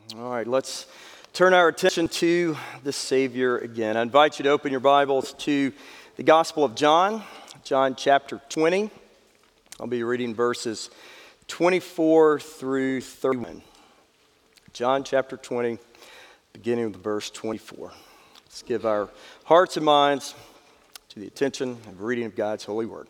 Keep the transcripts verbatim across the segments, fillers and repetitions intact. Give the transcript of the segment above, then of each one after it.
All right, let's turn our attention to the Savior again. I invite you to open your Bibles to the Gospel of John, John chapter twenty. I'll be reading verses twenty-four through thirty-one. John chapter twenty, beginning with verse twenty-four. Let's give our hearts and minds to the attention of reading of God's holy word.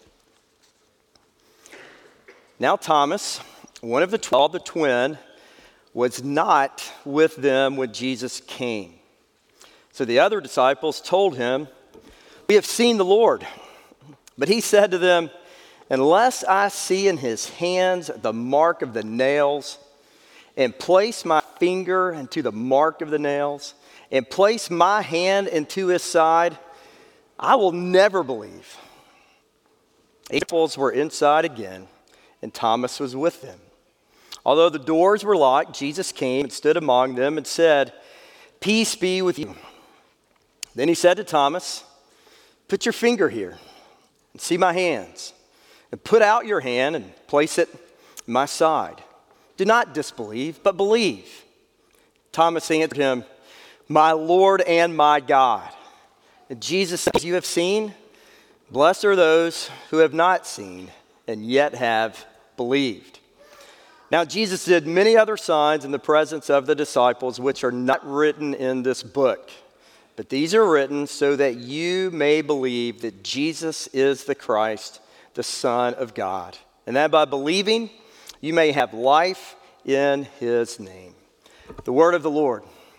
Now Thomas, one of the twelve, the twin, was not with them when Jesus came. So the other disciples told him, "We have seen the Lord." But he said to them, "Unless I see in his hands the mark of the nails, and place my finger into the mark of the nails, and place my hand into his side, I will never believe." Eight disciples were inside again, and Thomas was with them. Although the doors were locked, Jesus came and stood among them and said, "Peace be with you." Then he said to Thomas, "Put your finger here and see my hands, and put out your hand and place it in my side. Do not disbelieve, but believe." Thomas answered him, "My Lord and my God." And Jesus said, "You have seen, blessed are those who have not seen and yet have believed." Now Jesus did many other signs in the presence of the disciples, which are not written in this book. But these are written so that you may believe that Jesus is the Christ, the Son of God, and that by believing you may have life in his name. The word of the Lord.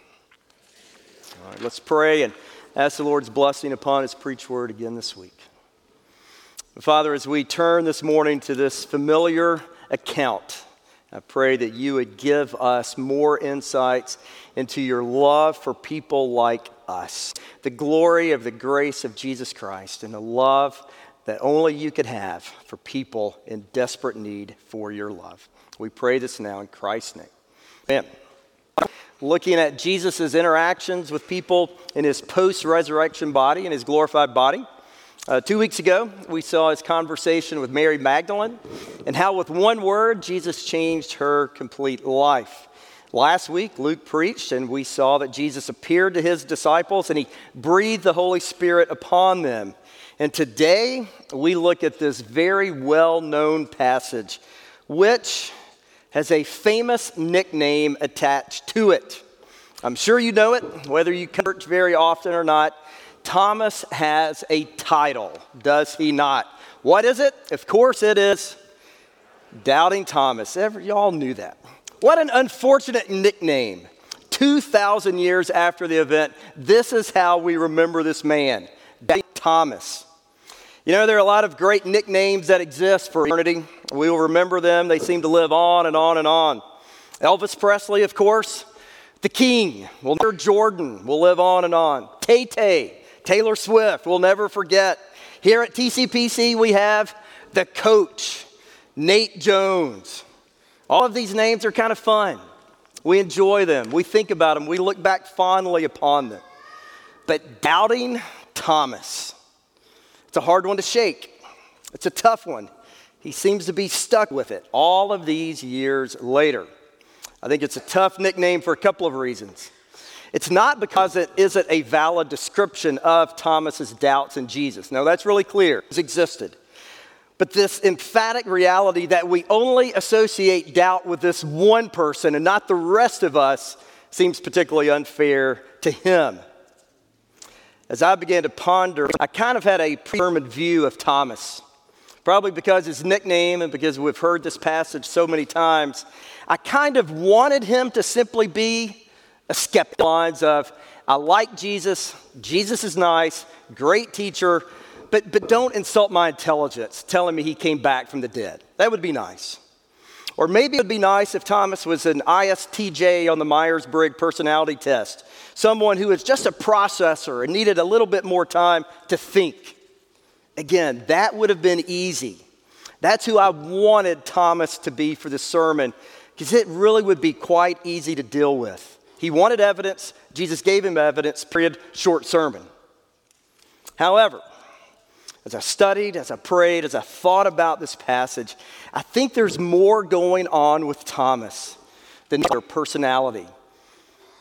All right, let's pray and ask the Lord's blessing upon his preached word again this week. Father, as we turn this morning to this familiar account, I pray that you would give us more insights into your love for people like us, the glory of the grace of Jesus Christ, and the love that only you could have for people in desperate need for your love. We pray this now in Christ's name. Amen. Looking at Jesus' interactions with people in his post-resurrection body, in his glorified body. Uh, two weeks ago, we saw his conversation with Mary Magdalene and how with one word, Jesus changed her complete life. Last week, Luke preached and we saw that Jesus appeared to his disciples and he breathed the Holy Spirit upon them. And today, we look at this very well-known passage, which has a famous nickname attached to it. I'm sure you know it, whether you come to church very often or not. Thomas has a title, does he not? What is it? Of course it is Doubting Thomas. Every, y'all knew that. What an unfortunate nickname. two thousand years after the event, this is how we remember this man, Doubting Thomas. You know, there are a lot of great nicknames that exist for eternity. We will remember them. They seem to live on and on and on. Elvis Presley, of course. The King. Well, Jordan will live on and on. Tay-Tay. Taylor Swift, we'll never forget. Here at T C P C, we have the Coach, Nate Jones. All of these names are kind of fun. We enjoy them. We think about them. We look back fondly upon them. But Doubting Thomas, it's a hard one to shake. It's a tough one. He seems to be stuck with it all of these years later. I think it's a tough nickname for a couple of reasons. It's not because it isn't a valid description of Thomas's doubts in Jesus. No, that's really clear. It's existed. But this emphatic reality that we only associate doubt with this one person and not the rest of us seems particularly unfair to him. As I began to ponder, I kind of had a predetermined view of Thomas. Probably because his nickname and because we've heard this passage so many times, I kind of wanted him to simply be a skeptic. Lines of, I like Jesus, Jesus is nice, great teacher, but, but don't insult my intelligence telling me he came back from the dead. That would be nice. Or maybe it would be nice if Thomas was an I S T J on the Myers-Briggs personality test, someone who was just a processor and needed a little bit more time to think. Again, that would have been easy. That's who I wanted Thomas to be for the sermon, because it really would be quite easy to deal with. He wanted evidence. Jesus gave him evidence, period, short sermon. However, as I studied, as I prayed, as I thought about this passage, I think there's more going on with Thomas than their personality.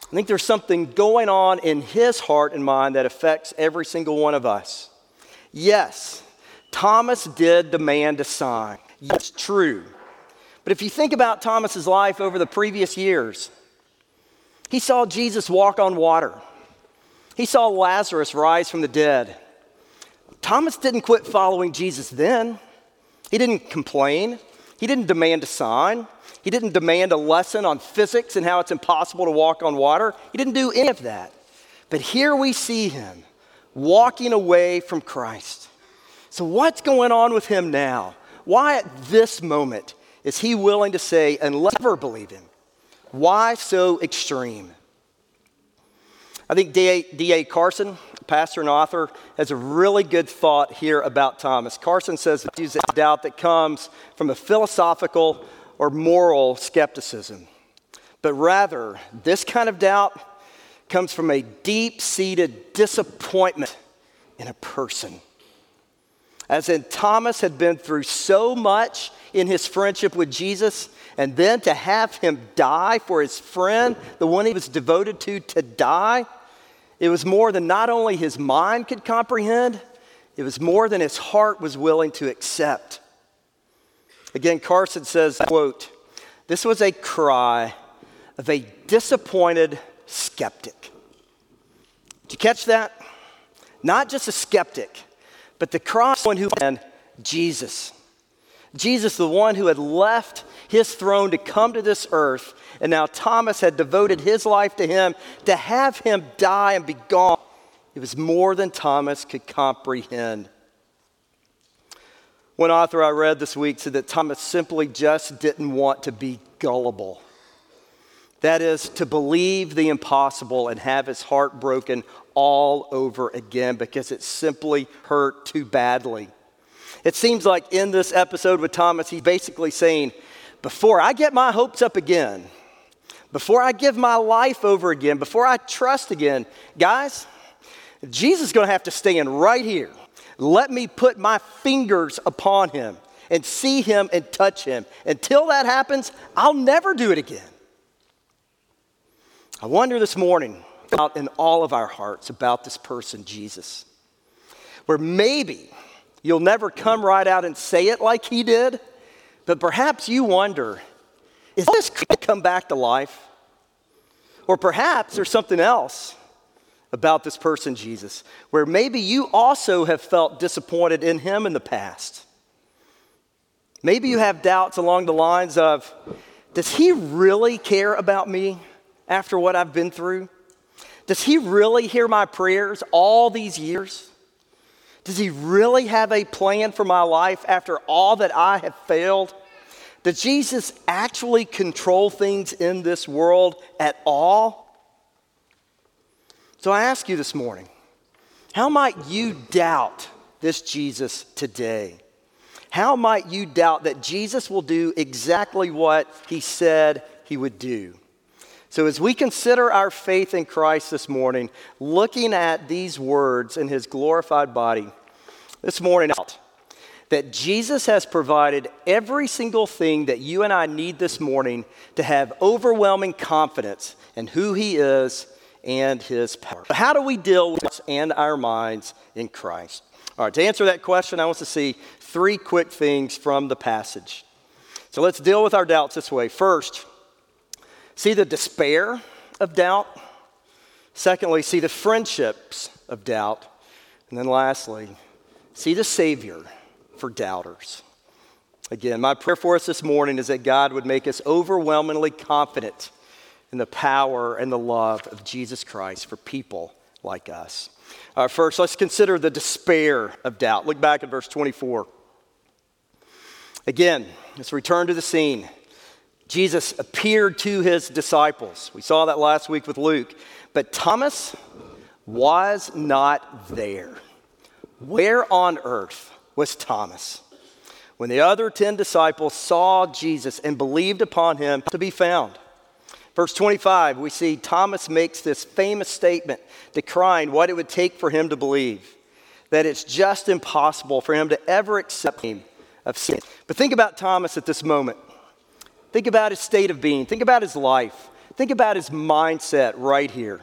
I think there's something going on in his heart and mind that affects every single one of us. Yes, Thomas did demand a sign. It's true. But if you think about Thomas's life over the previous years, he saw Jesus walk on water. He saw Lazarus rise from the dead. Thomas didn't quit following Jesus then. He didn't complain. He didn't demand a sign. He didn't demand a lesson on physics and how it's impossible to walk on water. He didn't do any of that. But here we see him walking away from Christ. So what's going on with him now? Why at this moment is he willing to say, unless I ever believe him? Why so extreme? I think D A Carson, pastor and author, has a really good thought here about Thomas. Carson says that he's a doubt that comes from a philosophical or moral skepticism. But rather, this kind of doubt comes from a deep-seated disappointment in a person. As in, Thomas had been through so much in his friendship with Jesus, and then to have him die for his friend, the one he was devoted to, to die, it was more than not only his mind could comprehend, it was more than his heart was willing to accept. Again, Carson says, quote, "This was a cry of a disappointed skeptic." Did you catch that? Not just a skeptic, but the cry of someone who and Jesus. Jesus, the one who had left his throne to come to this earth, and now Thomas had devoted his life to him. To have him die and be gone, it was more than Thomas could comprehend. One author I read this week said that Thomas simply just didn't want to be gullible. That is, to believe the impossible and have his heart broken all over again because it simply hurt too badly. It seems like in this episode with Thomas, he's basically saying, before I get my hopes up again, before I give my life over again, before I trust again, guys, Jesus is going to have to stand right here. Let me put my fingers upon him and see him and touch him. Until that happens, I'll never do it again. I wonder this morning out in all of our hearts about this person, Jesus, where maybe you'll never come right out and say it like he did, but perhaps you wonder, is this going to come back to life? Or perhaps there's something else about this person, Jesus, where maybe you also have felt disappointed in him in the past. Maybe you have doubts along the lines of, does he really care about me after what I've been through? Does he really hear my prayers all these years? Does he really have a plan for my life after all that I have failed? Does Jesus actually control things in this world at all? So I ask you this morning, how might you doubt this Jesus today? How might you doubt that Jesus will do exactly what he said he would do? So as we consider our faith in Christ this morning, looking at these words in his glorified body, this morning out, that Jesus has provided every single thing that you and I need this morning to have overwhelming confidence in who he is and his power. How do we deal with us and our minds in Christ? All right, to answer that question, I want to see three quick things from the passage. So let's deal with our doubts this way. First, see the despair of doubt. Secondly, see the friendships of doubt. And then lastly, see the Savior for doubters. Again, my prayer for us this morning is that God would make us overwhelmingly confident in the power and the love of Jesus Christ for people like us. All right, first, let's consider the despair of doubt. Look back at verse twenty-four. Again, let's return to the scene. Jesus appeared to his disciples. We saw that last week with Luke. But Thomas was not there. Where on earth was Thomas when the other ten disciples saw Jesus and believed upon him to be found? Verse twenty-five, we see Thomas makes this famous statement decrying what it would take for him to believe, that it's just impossible for him to ever accept him of sin. But think about Thomas at this moment. Think about his state of being. Think about his life. Think about his mindset right here.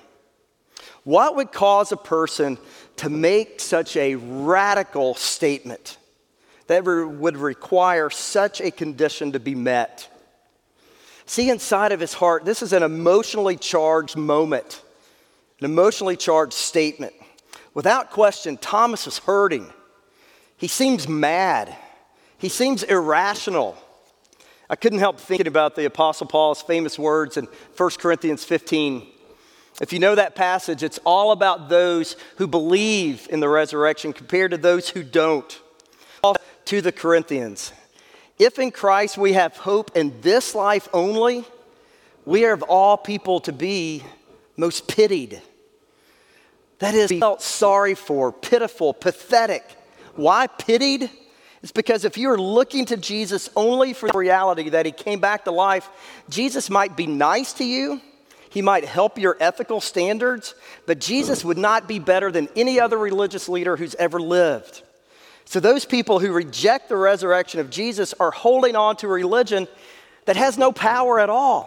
What would cause a person to make such a radical statement that would require such a condition to be met? See, inside of his heart, this is an emotionally charged moment, an emotionally charged statement. Without question, Thomas was hurting. He seems mad. He seems irrational. I couldn't help thinking about the Apostle Paul's famous words in First Corinthians fifteen. If you know that passage, it's all about those who believe in the resurrection compared to those who don't. To the Corinthians, if in Christ we have hope in this life only, we are of all people to be most pitied. That is, felt sorry for, pitiful, pathetic. Why pitied? It's because if you're looking to Jesus only for the reality that he came back to life, Jesus might be nice to you. He might help your ethical standards, but Jesus would not be better than any other religious leader who's ever lived. So those people who reject the resurrection of Jesus are holding on to a religion that has no power at all.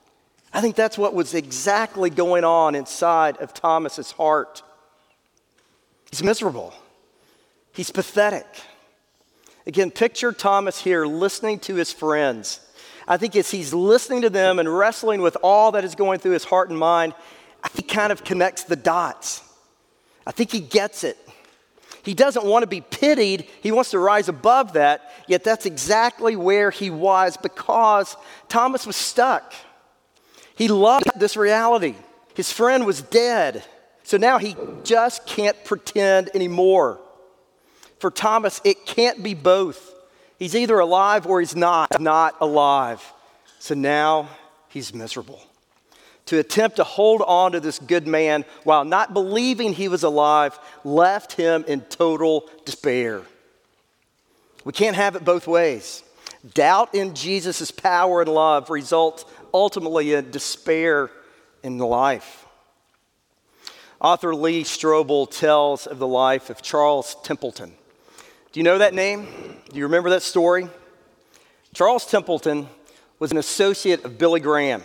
I think that's what was exactly going on inside of Thomas's heart. He's miserable. He's pathetic. Again, picture Thomas here listening to his friends. I think as he's listening to them and wrestling with all that is going through his heart and mind, I think he kind of connects the dots. I think he gets it. He doesn't want to be pitied. He wants to rise above that, yet that's exactly where he was because Thomas was stuck. He loved this reality. His friend was dead, so now he just can't pretend anymore. For Thomas, it can't be both. He's either alive or he's not, not alive. So now he's miserable. To attempt to hold on to this good man while not believing he was alive left him in total despair. We can't have it both ways. Doubt in Jesus' power and love results ultimately in despair in life. Author Lee Strobel tells of the life of Charles Templeton. Do you know that name? Do you remember that story? Charles Templeton was an associate of Billy Graham.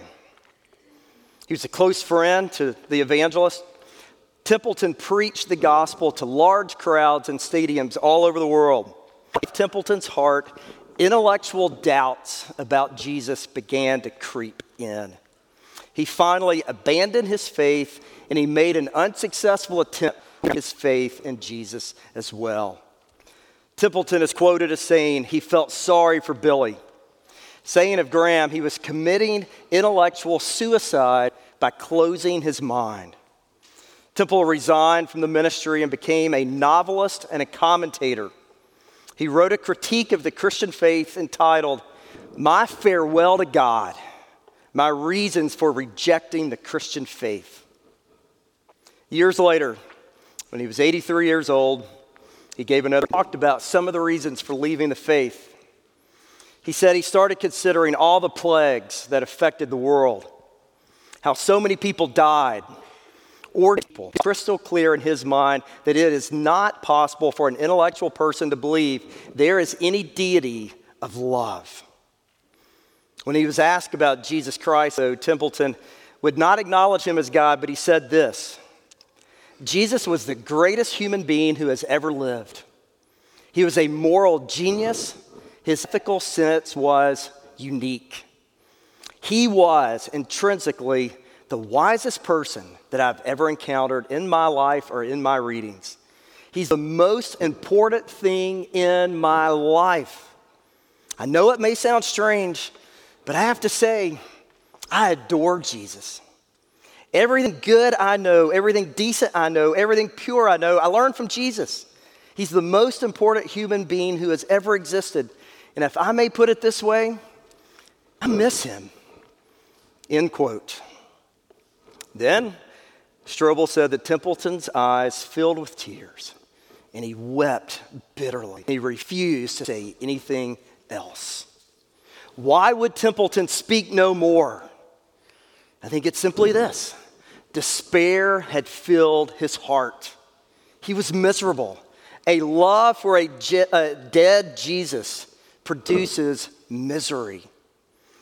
He was a close friend to the evangelist. Templeton preached the gospel to large crowds in stadiums all over the world. In Templeton's heart, intellectual doubts about Jesus began to creep in. He finally abandoned his faith and he made an unsuccessful attempt at his faith in Jesus as well. Templeton is quoted as saying he felt sorry for Billy, saying of Graham he was committing intellectual suicide by closing his mind. Temple resigned from the ministry and became a novelist and a commentator. He wrote a critique of the Christian faith entitled, "My Farewell to God, My Reasons for Rejecting the Christian Faith." Years later, when he was eighty-three years old, he gave another talked about some of the reasons for leaving the faith. He said he started considering all the plagues that affected the world, how so many people died, or people. Crystal clear in his mind that it is not possible for an intellectual person to believe there is any deity of love. When he was asked about Jesus Christ, though, Templeton would not acknowledge him as God, but he said this: Jesus was the greatest human being who has ever lived. He was a moral genius. His ethical sense was unique. He was intrinsically the wisest person that I've ever encountered in my life or in my readings. He's the most important thing in my life. I know it may sound strange, but I have to say, I adore Jesus. Everything good I know, everything decent I know, everything pure I know, I learned from Jesus. He's the most important human being who has ever existed. And if I may put it this way, I miss him. End quote. Then Strobel said that Templeton's eyes filled with tears, and he wept bitterly. He refused to say anything else. Why would Templeton speak no more? I think it's simply this: despair had filled his heart. He was miserable. A love for a, je- a dead Jesus produces misery.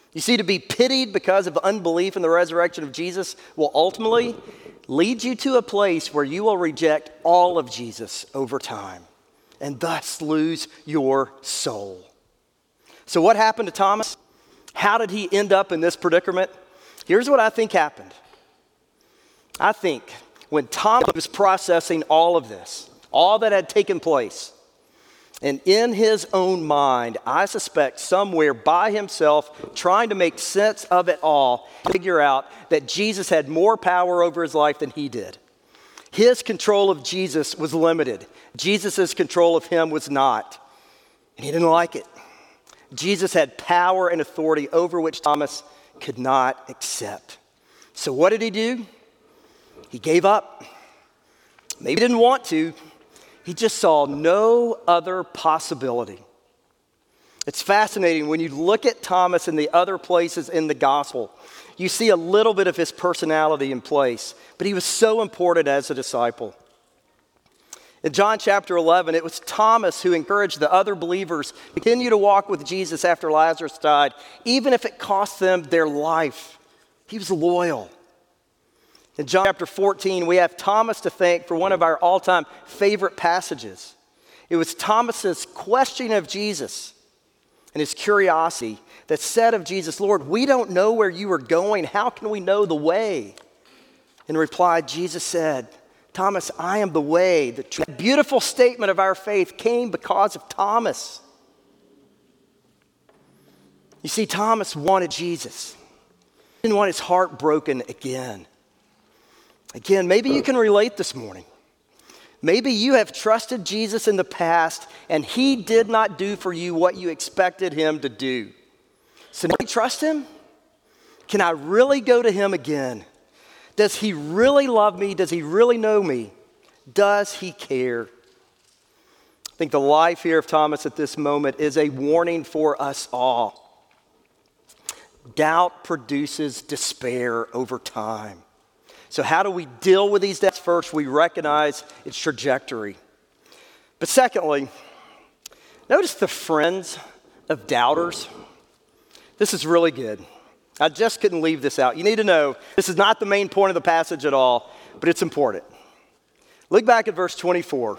You see, to be pitied because of unbelief in the resurrection of Jesus will ultimately lead you to a place where you will reject all of Jesus over time and thus lose your soul. So what happened to Thomas? How did he end up in this predicament? Here's what I think happened. I think when Thomas was processing all of this, all that had taken place, and in his own mind, I suspect somewhere by himself, trying to make sense of it all, figure out that Jesus had more power over his life than he did. His control of Jesus was limited. Jesus' control of him was not. And he didn't like it. Jesus had power and authority over which Thomas could not accept. So what did he do? He gave up. Maybe he didn't want to. He just saw no other possibility. It's fascinating when you look at Thomas in the other places in the gospel, you see a little bit of his personality in place, but he was so important as a disciple. In John chapter eleven, it was Thomas who encouraged the other believers to continue to walk with Jesus after Lazarus died, even if it cost them their life. He was loyal. In John chapter fourteen, we have Thomas to thank for one of our all-time favorite passages. It was Thomas's question of Jesus and his curiosity that said of Jesus, "Lord, we don't know where you are going. How can we know the way?" In reply, Jesus said, "Thomas, I am the way." The truth. That beautiful statement of our faith came because of Thomas. You see, Thomas wanted Jesus. He didn't want his heart broken again. Again, maybe you can relate this morning. Maybe you have trusted Jesus in the past and he did not do for you what you expected him to do. So now you trust him? Can I really go to him again? Does he really love me? Does he really know me? Does he care? I think the life here of Thomas at this moment is a warning for us all. Doubt produces despair over time. So how do we deal with these doubts? First, we recognize its trajectory. But secondly, notice the friends of doubters. This is really good. I just couldn't leave this out. You need to know, this is not the main point of the passage at all, but it's important. Look back at verse twenty-four.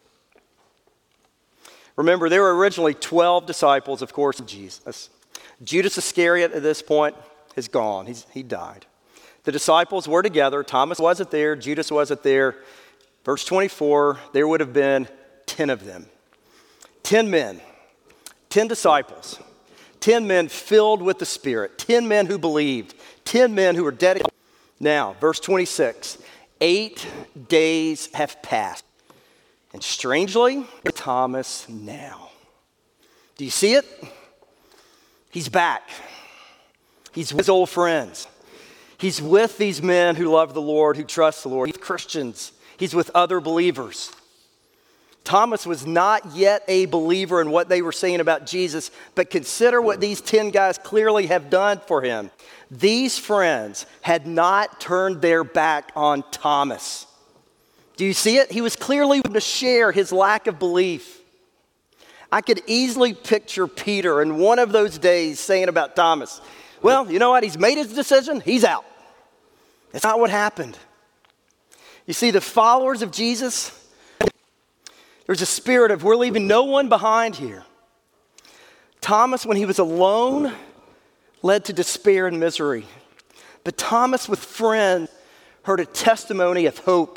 Remember, there were originally twelve disciples, of course, of Jesus. Judas Iscariot at this point is gone. He's, he died. The disciples were together. Thomas wasn't there. Judas wasn't there. Verse twenty-four, there would have been ten of them. Ten men, ten disciples, ten men filled with the Spirit, ten men who believed, ten men who were dedicated. Now, verse twenty-six, eight days have passed. And strangely, Thomas now. Do you see it? He's back. He's with his old friends. He's with these men who love the Lord, who trust the Lord. He's Christians. He's with other believers. Thomas was not yet a believer in what they were saying about Jesus, but consider what these ten guys clearly have done for him. These friends had not turned their back on Thomas. Do you see it? He was clearly willing to share his lack of belief. I could easily picture Peter in one of those days saying about Thomas, "Well, you know what? He's made his decision. He's out." That's not what happened. You see, the followers of Jesus, there's a spirit of we're leaving no one behind here. Thomas, when he was alone, led to despair and misery. But Thomas, with friends, heard a testimony of hope.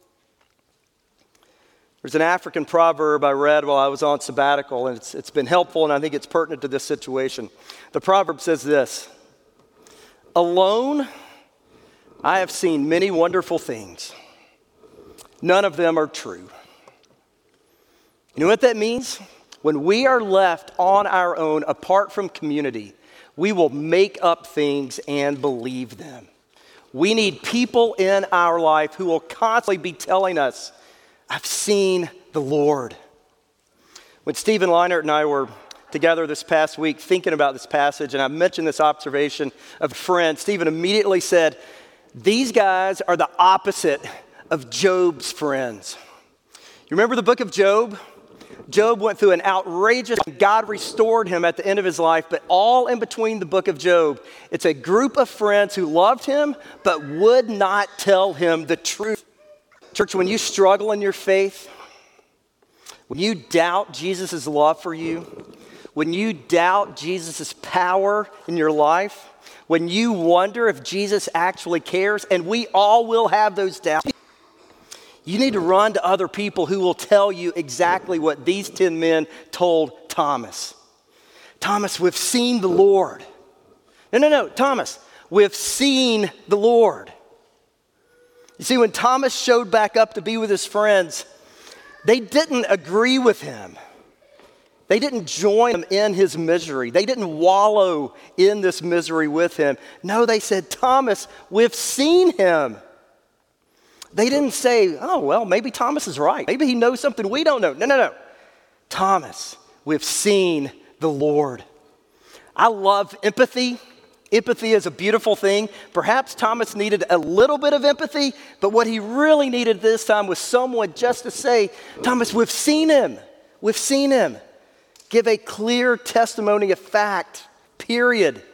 There's an African proverb I read while I was on sabbatical, and it's, it's been helpful, and I think it's pertinent to this situation. The proverb says this: "Alone, I have seen many wonderful things. None of them are true." You know what that means? When we are left on our own, apart from community, we will make up things and believe them. We need people in our life who will constantly be telling us, "I've seen the Lord." When Stephen Leinert and I were together this past week thinking about this passage, and I mentioned this observation of a friend, Stephen immediately said, "These guys are the opposite of Job's friends." You remember the book of Job? Job went through an outrageous, God restored him at the end of his life, but all in between the book of Job, it's a group of friends who loved him but would not tell him the truth. Church, when you struggle in your faith, when you doubt Jesus' love for you, when you doubt Jesus' power in your life, when you wonder if Jesus actually cares, and we all will have those doubts, you need to run to other people who will tell you exactly what these ten men told Thomas. Thomas, we've seen the Lord. No, no, no, Thomas, we've seen the Lord. You see, when Thomas showed back up to be with his friends, they didn't agree with him. They didn't join him in his misery. They didn't wallow in this misery with him. No, they said, Thomas, we've seen him. They didn't say, oh, well, maybe Thomas is right. Maybe he knows something we don't know. No, no, no. Thomas, we've seen the Lord. I love empathy. Empathy is a beautiful thing. Perhaps Thomas needed a little bit of empathy, but what he really needed this time was someone just to say, Thomas, we've seen him. We've seen him. Give a clear testimony of fact, period.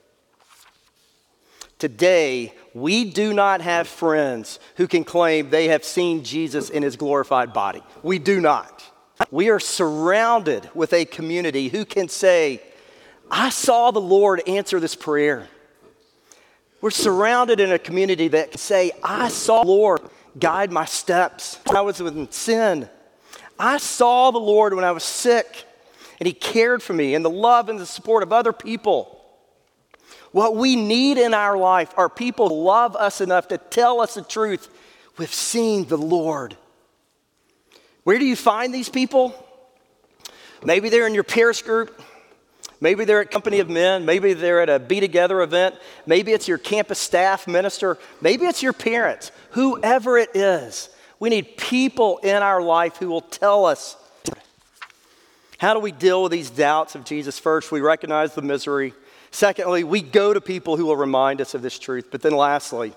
Today, we do not have friends who can claim they have seen Jesus in his glorified body. We do not. We are surrounded with a community who can say, I saw the Lord answer this prayer. We're surrounded in a community that can say, I saw the Lord guide my steps when I was in sin. I saw the Lord when I was sick, and he cared for me, and the love and the support of other people. What we need in our life are people who love us enough to tell us the truth. We've seen the Lord. Where do you find these people? Maybe they're in your peers group. Maybe they're at Company of Men. Maybe they're at a Be Together event. Maybe it's your campus staff minister. Maybe it's your parents. Whoever it is, we need people in our life who will tell us. How do we deal with these doubts of Jesus? First, we recognize the misery. Secondly, we go to people who will remind us of this truth. But then lastly,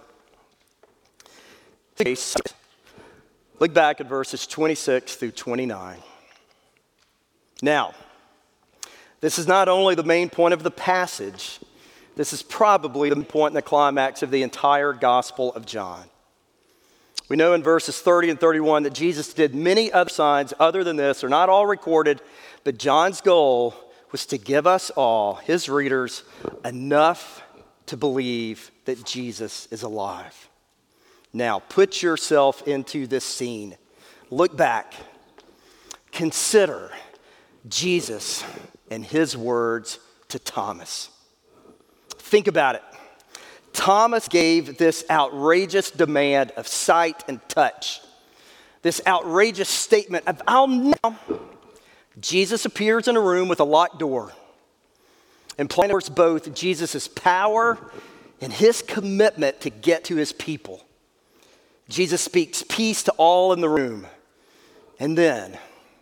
look back at verses twenty-six through twenty-nine. Now, this is not only the main point of the passage, this is probably the point and the climax of the entire Gospel of John. We know in verses thirty and thirty-one that Jesus did many other signs other than this. They're not all recorded, but John's goal was to give us all, his readers, enough to believe that Jesus is alive. Now, put yourself into this scene. Look back. Consider Jesus and his words to Thomas. Think about it. Thomas gave this outrageous demand of sight and touch. This outrageous statement of, I'll now. Jesus appears in a room with a locked door and plainly both Jesus' power and his commitment to get to his people. Jesus speaks peace to all in the room. And then,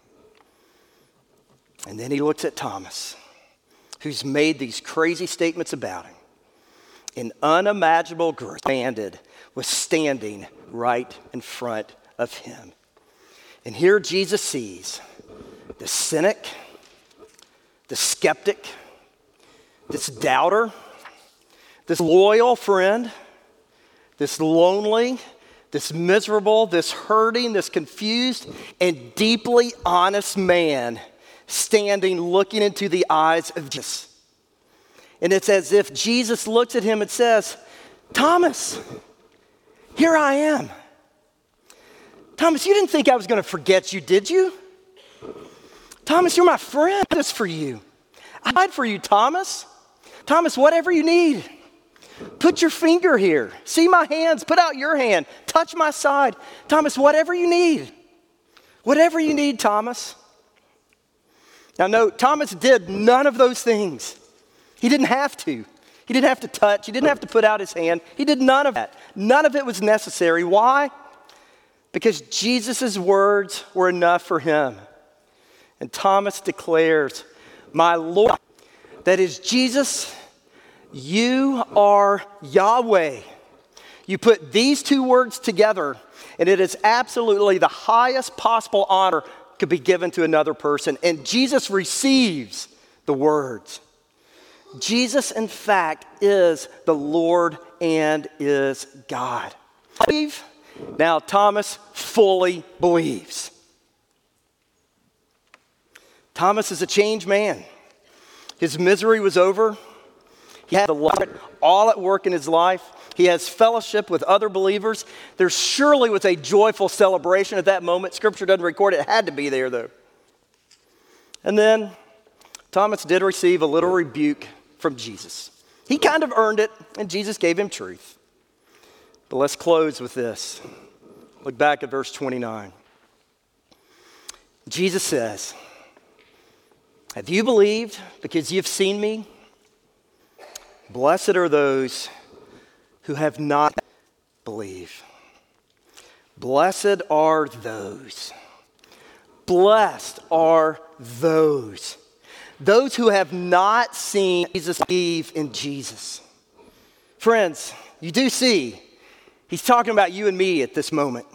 and then he looks at Thomas, who's made these crazy statements about him. An unimaginable group banded was standing right in front of him. And here Jesus sees the cynic, the skeptic, this doubter, this loyal friend, this lonely, this miserable, this hurting, this confused, and deeply honest man standing looking into the eyes of Jesus. And it's as if Jesus looks at him and says, Thomas, here I am. Thomas, you didn't think I was going to forget you, did you? Thomas, you're my friend. This for you. I died for you, Thomas. Thomas, whatever you need. Put your finger here. See my hands. Put out your hand. Touch my side. Thomas, whatever you need. Whatever you need, Thomas. Now note, Thomas did none of those things. He didn't have to. He didn't have to touch. He didn't have to put out his hand. He did none of that. None of it was necessary. Why? Because Jesus' words were enough for him. And Thomas declares, my Lord, that is Jesus, you are Yahweh. You put these two words together, and it is absolutely the highest possible honor could be given to another person. And Jesus receives the words. Jesus, in fact, is the Lord and is God. Believe? Now, Thomas fully believes. Thomas is a changed man. His misery was over. He had the Lord all at work in his life. He has fellowship with other believers. There surely was a joyful celebration at that moment. Scripture doesn't record it. It had to be there, though. And then Thomas did receive a little rebuke from Jesus. He kind of earned it, and Jesus gave him truth. But let's close with this. Look back at verse twenty-nine. Jesus says, "Have you believed because you've seen me? Blessed are those who have not believed." Blessed are those. Blessed are those. Those who have not seen Jesus believe in Jesus. Friends, you do see, he's talking about you and me at this moment.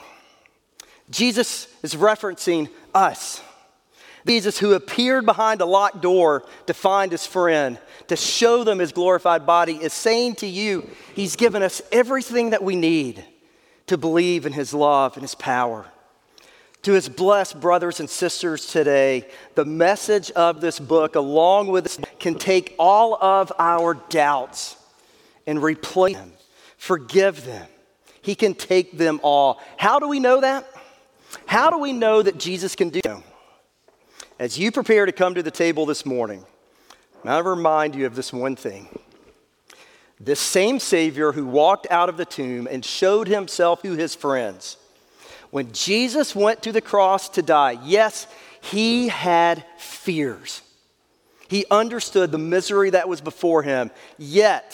Jesus is referencing us. Jesus, who appeared behind a locked door to find his friend, to show them his glorified body, is saying to you, he's given us everything that we need to believe in his love and his power. To his blessed brothers and sisters today, the message of this book, along with this, can take all of our doubts and replace them, forgive them. He can take them all. How do we know that? How do we know that Jesus can do that? As you prepare to come to the table this morning, I want to remind you of this one thing. This same Savior who walked out of the tomb and showed himself to his friends, when Jesus went to the cross to die, yes, he had fears. He understood the misery that was before him. Yet,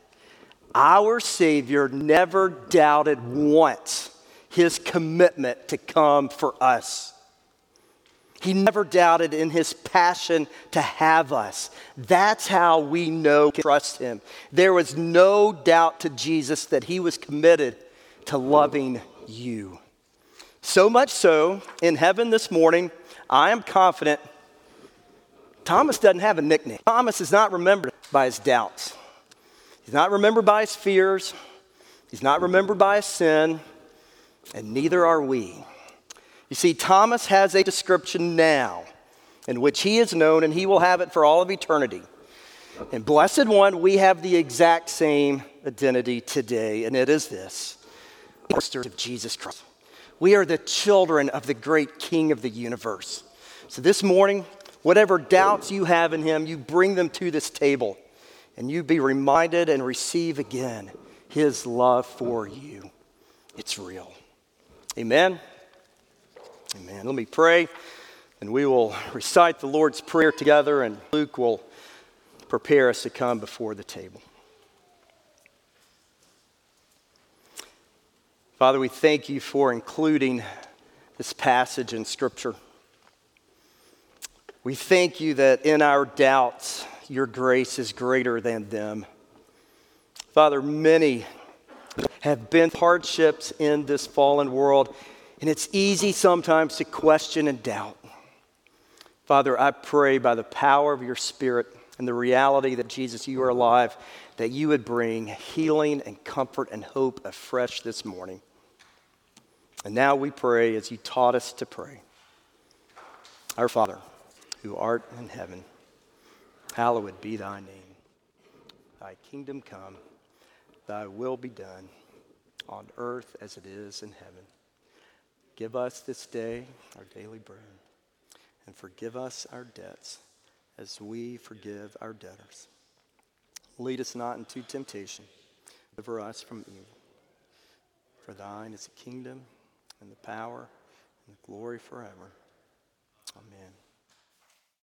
our Savior never doubted once his commitment to come for us. He never doubted in his passion to have us. That's how we know we can trust him. There was no doubt to Jesus that he was committed to loving you. So much so, in heaven this morning, I am confident Thomas doesn't have a nickname. Thomas is not remembered by his doubts. He's not remembered by his fears. He's not remembered by his sin. And neither are we. You see, Thomas has a description now in which he is known, and he will have it for all of eternity. And blessed one, we have the exact same identity today, and it is this: ministers of Jesus Christ. We are the children of the great King of the universe. So this morning, whatever doubts you have in him, you bring them to this table, and you be reminded and receive again his love for you. It's real. Amen. Amen. Let me pray, and we will recite the Lord's Prayer together, and Luke will prepare us to come before the table. Father, we thank you for including this passage in Scripture. We thank you that in our doubts, your grace is greater than them. Father, many have been hardships in this fallen world, and it's easy sometimes to question and doubt. Father, I pray by the power of your Spirit and the reality that, Jesus, you are alive, that you would bring healing and comfort and hope afresh this morning. And now we pray as you taught us to pray. Our Father, who art in heaven, hallowed be thy name. Thy kingdom come, thy will be done on earth as it is in heaven. Give us this day our daily bread, and forgive us our debts as we forgive our debtors. Lead us not into temptation, deliver us from evil. For thine is the kingdom and the power and the glory forever. Amen.